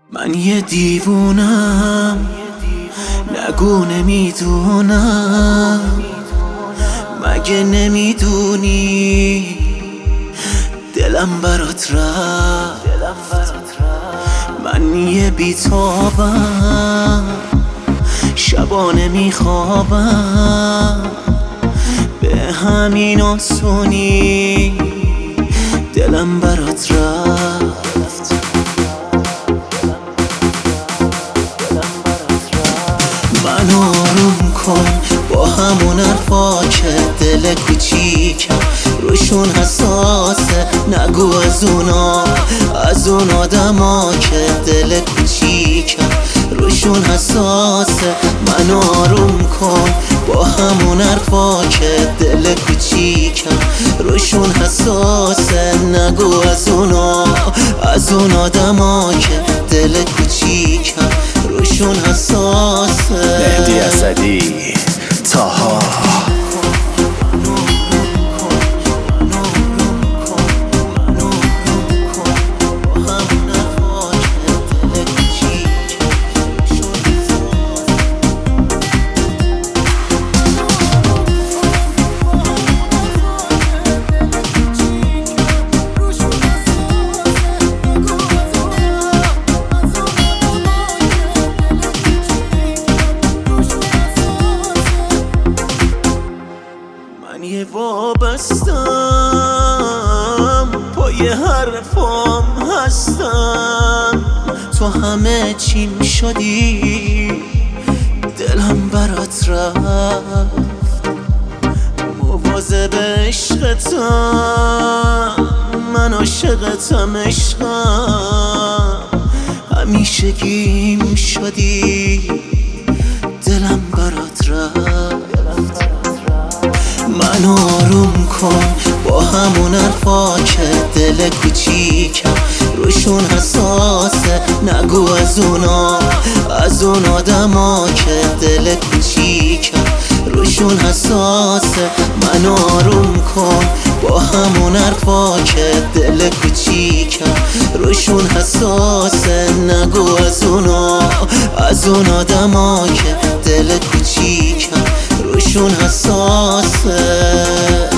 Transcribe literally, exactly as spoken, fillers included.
من یه دیوونم، نگو نمیدونم، مگه نمیدونی دلم برات رفت. من یه بیتابم، شبا نمیخوابم، به همین آسونی دلم برات رفت. من آروم کن با همون حرفا که دل کوچیکم روشون حساسه، نگو از اونا از اون آدما که دل کوچیکم روشون حساسه. من آروم کن با همون حرفا که دل کوچیکم روشون حساسه، نگو از اونا از اون آدما که دل کوچیکم روشون حساسه. مهدی اسدی، طاها. من یه وابستم، پای حرفام هستم، تو همه چیم شدی دلم برات رفت. مواظب عشقتم، من عاشقتم عشقم، همیشه گیم شدی دلم برات رفت. من آروم کن با همون حرفا که دل کوچیکم روشون حساسه، نگو از اونا از اون آدما که دل کوچیکم روشون حساسه. من آروم کن با همون حرفا که دل کوچیکم روشون حساسه، نگو از اونا از اون آدما که دل کوچیکم روشون حساسه.